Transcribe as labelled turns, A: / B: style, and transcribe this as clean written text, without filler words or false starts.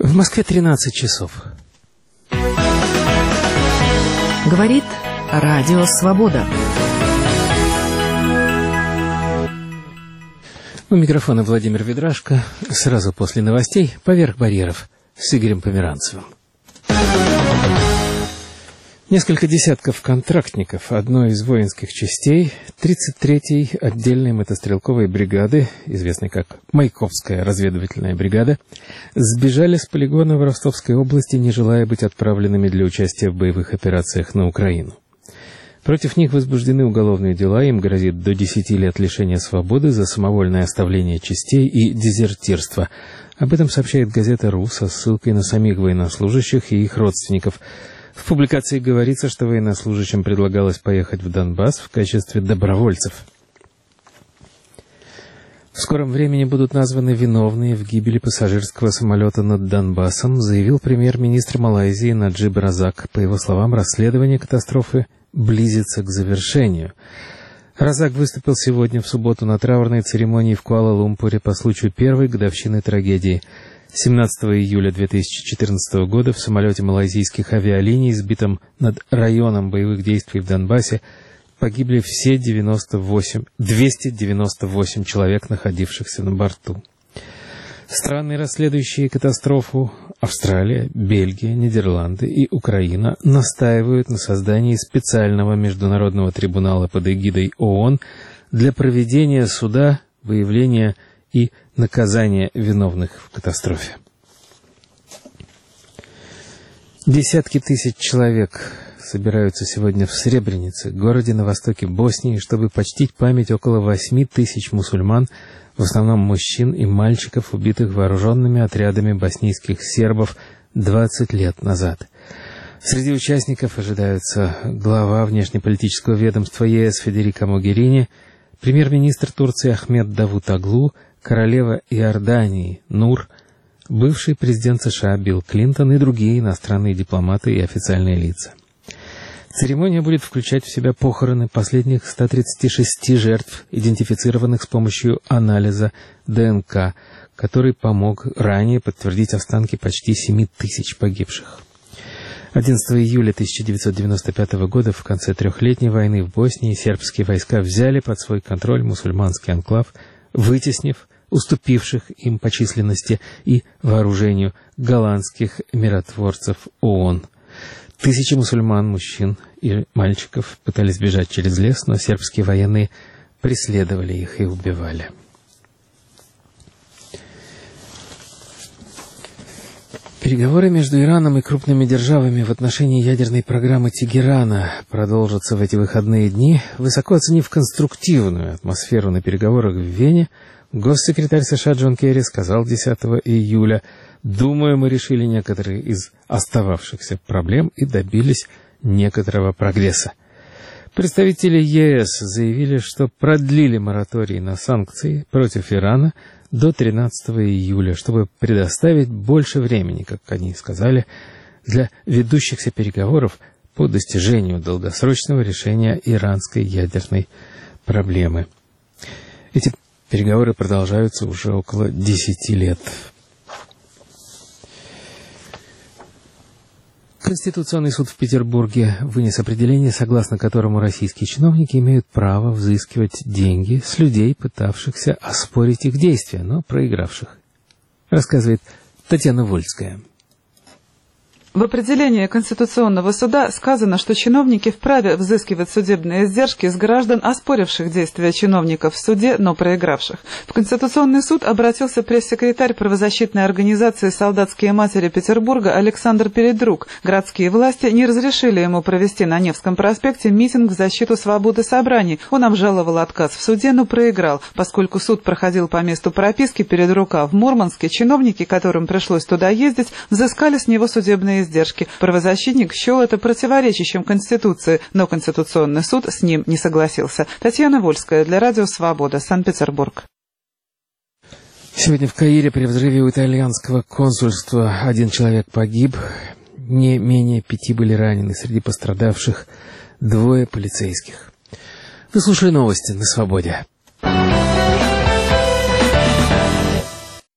A: В Москве 13 часов.
B: Говорит Радио Свобода.
A: У микрофона Владимир Ведрашко. Сразу после новостей «Поверх барьеров» с Игорем Померанцевым. Несколько десятков контрактников одной из воинских частей 33-й отдельной мотострелковой бригады, известной как Маяковская разведывательная бригада, сбежали с полигона в Ростовской области, не желая быть отправленными для участия в боевых операциях на Украину. Против них возбуждены уголовные дела, им грозит до 10 лет лишения свободы за самовольное оставление частей и дезертирство. Об этом сообщает газета «РУ» со ссылкой на самих военнослужащих и их родственников. В публикации говорится, что военнослужащим предлагалось поехать в Донбасс в качестве добровольцев. В скором времени будут названы виновные в гибели пассажирского самолета над Донбассом, заявил премьер-министр Малайзии Наджиб Разак. По его словам, расследование катастрофы близится к завершению. Разак выступил сегодня, в субботу, на траурной церемонии в Куала-Лумпуре по случаю первой годовщины трагедии. 17 июля 2014 года в самолете малайзийских авиалиний, сбитом над районом боевых действий в Донбассе, погибли все 298 человек, находившихся на борту. Страны, расследующие катастрофу, Австралия, Бельгия, Нидерланды и Украина, настаивают на создании специального международного трибунала под эгидой ООН для проведения суда, выявления и наказания виновных в катастрофе. Десятки тысяч человек собираются сегодня в Сребренице, городе на востоке Боснии, чтобы почтить память около 8 тысяч мусульман, в основном мужчин и мальчиков, убитых вооруженными отрядами боснийских сербов 20 лет назад. Среди участников ожидаются глава внешнеполитического ведомства ЕС Федерика Могерини, премьер-министр Турции Ахмед Давутоглу, королева Иордании Нур, бывший президент США Билл Клинтон и другие иностранные дипломаты и официальные лица. Церемония будет включать в себя похороны последних 136 жертв, идентифицированных с помощью анализа ДНК, который помог ранее подтвердить останки почти 7 тысяч погибших. 11 июля 1995 года, в конце трехлетней войны в Боснии, сербские войска взяли под свой контроль мусульманский анклав, вытеснив уступивших им по численности и вооружению голландских миротворцев ООН. Тысячи мусульман, мужчин и мальчиков пытались бежать через лес, но сербские военные преследовали их и убивали. Переговоры между Ираном и крупными державами в отношении ядерной программы Тегерана продолжатся в эти выходные дни. Высоко оценив конструктивную атмосферу на переговорах в Вене, госсекретарь США Джон Керри сказал 10 июля: «Думаю, мы решили некоторые из остававшихся проблем и добились некоторого прогресса». Представители ЕС заявили, что продлили мораторий на санкции против Ирана до 13 июля, чтобы предоставить больше времени, как они сказали, для ведущихся переговоров по достижению долгосрочного решения иранской ядерной проблемы. Эти переговоры продолжаются уже около 10 лет. Конституционный суд в Петербурге вынес определение, согласно которому российские чиновники имеют право взыскивать деньги с людей, пытавшихся оспорить их действия, но проигравших. Рассказывает Татьяна Вольская.
C: В определении Конституционного суда сказано, что чиновники вправе взыскивать судебные издержки с граждан, оспоривших действия чиновников в суде, но проигравших. В Конституционный суд обратился пресс-секретарь правозащитной организации «Солдатские матери Петербурга» Александр Передрук. Городские власти не разрешили ему провести на Невском проспекте митинг в защиту свободы собраний. Он обжаловал отказ в суде, но проиграл. Поскольку суд проходил по месту прописки Передрука в Мурманске, чиновники, которым пришлось туда ездить, взыскали с него судебные издержки. Правозащитник счел это противоречащим Конституции, но Конституционный суд с ним не согласился. Татьяна Вольская для Радио Свобода, Санкт-Петербург.
A: Сегодня в Каире при взрыве у итальянского консульства 1 человек погиб, не менее 5 были ранены, среди пострадавших 2 полицейских. Вы слушали новости на Свободе.